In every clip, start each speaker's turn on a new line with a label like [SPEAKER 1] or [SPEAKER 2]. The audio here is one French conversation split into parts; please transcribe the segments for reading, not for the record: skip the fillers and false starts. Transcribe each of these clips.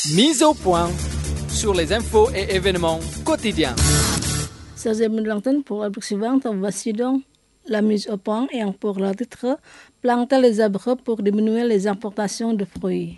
[SPEAKER 1] Mise au point sur les infos et événements quotidiens.
[SPEAKER 2] Chers amis de l'antenne, pour la suivante, voici donc la mise au point et pour le titre planter les arbres pour diminuer les importations de fruits.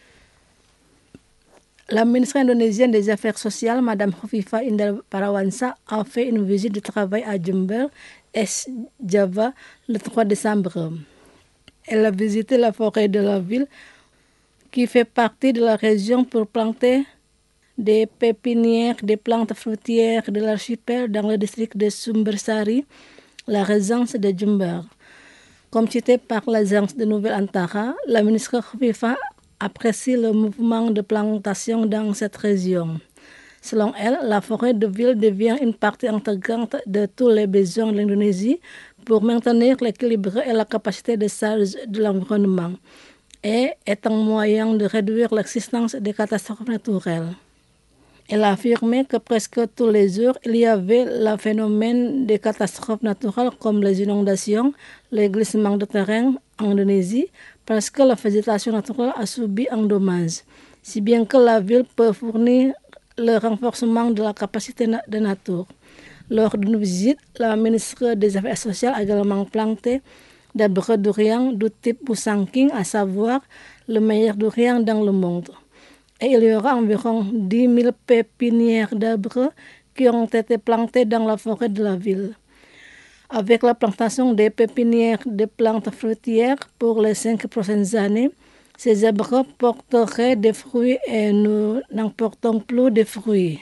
[SPEAKER 2] La ministre indonésienne des Affaires sociales, Mme Hovifa Indar Parawansa, a fait une visite de travail à Jember, Est-Java, le 3 décembre. Elle a visité la forêt de la ville, qui fait partie de la région, pour planter des pépinières des plantes fruitières de l'archipel dans le district de Sumbersari, la résidence de Jember. Comme cité par l'agence de nouvelles Antara, la ministre Hovifa apprécie le mouvement de plantation dans cette région. Selon elle, la forêt de ville devient une partie intégrante de tous les besoins de l'Indonésie pour maintenir l'équilibre et la capacité de charge de l'environnement et est un moyen de réduire l'existence des catastrophes naturelles. Elle a affirmé que presque tous les jours, il y avait le phénomène des catastrophes naturelles comme les inondations, les glissements de terrain en Indonésie, parce que la végétation naturelle a subi un dommage, si bien que la ville peut fournir le renforcement de la capacité de nature. Lors d'une visite, la ministre des Affaires sociales a également planté des arbres durian du type Musangking, à savoir le meilleur durian dans le monde. Et il y aura environ 10 000 pépinières d'arbres qui ont été plantées dans la forêt de la ville. Avec la plantation des pépinières de plantes fruitières pour les 5 prochaines années, ces arbres porteraient des fruits et nous n'emportons plus de fruits.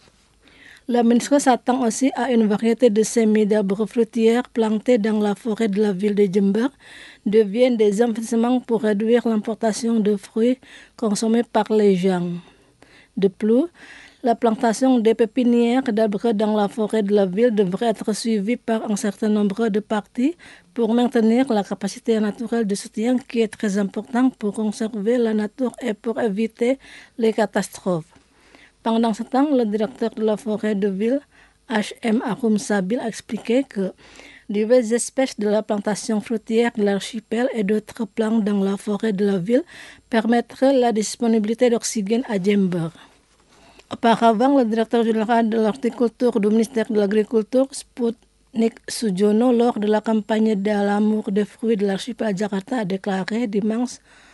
[SPEAKER 2] La ministre s'attend aussi à une variété de semis d'arbres fruitières plantés dans la forêt de la ville de Jember deviennent des investissements pour réduire l'importation de fruits consommés par les gens. De plus, la plantation des pépinières d'arbres dans la forêt de la ville devrait être suivie par un certain nombre de parties pour maintenir la capacité naturelle de soutien qui est très importante pour conserver la nature et pour éviter les catastrophes. Pendant ce temps, le directeur de la forêt de ville, H.M. Arum Sabil, a expliqué que diverses espèces de la plantation fruitière de l'archipel et d'autres plantes dans la forêt de la ville permettraient la disponibilité d'oxygène à Jember. Auparavant, le directeur général de l'horticulture du ministère de l'Agriculture, Sputnik Sujono, lors de la campagne de l'amour des fruits de l'archipel à Jakarta, a déclaré dimanche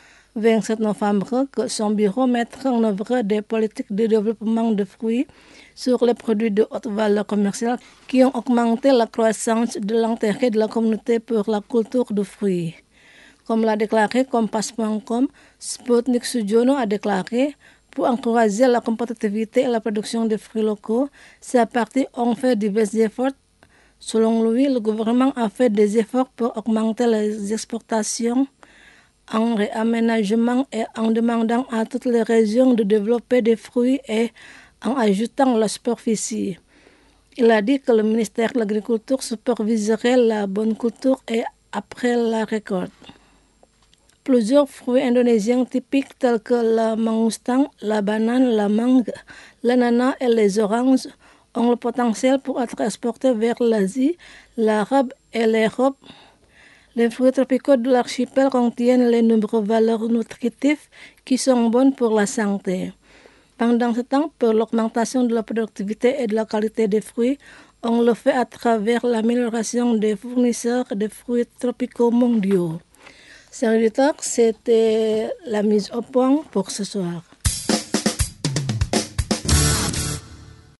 [SPEAKER 2] 27 novembre que son bureau mettra en œuvre des politiques de développement de fruits sur les produits de haute valeur commerciale qui ont augmenté la croissance de l'intérêt de la communauté pour la culture de fruits. Comme l'a déclaré Kompas.com, Sputnik Sujono a déclaré: pour encourager la compétitivité et la production de fruits locaux, ces parties ont fait divers efforts. Selon lui, le gouvernement a fait des efforts pour augmenter les exportations en réaménagement et en demandant à toutes les régions de développer des fruits et en ajoutant la superficie. Il a dit que le ministère de l'Agriculture superviserait la bonne culture et après la récolte. Plusieurs fruits indonésiens typiques tels que la mangostan, la banane, la mangue, l'ananas et les oranges ont le potentiel pour être exportés vers l'Asie, l'Arabe et l'Europe. Les fruits tropicaux de l'archipel contiennent les nombreuses valeurs nutritives qui sont bonnes pour la santé. Pendant ce temps, pour l'augmentation de la productivité et de la qualité des fruits, on le fait à travers l'amélioration des fournisseurs de fruits tropicaux mondiaux. Chers auditeurs, c'était la mise au point pour ce soir.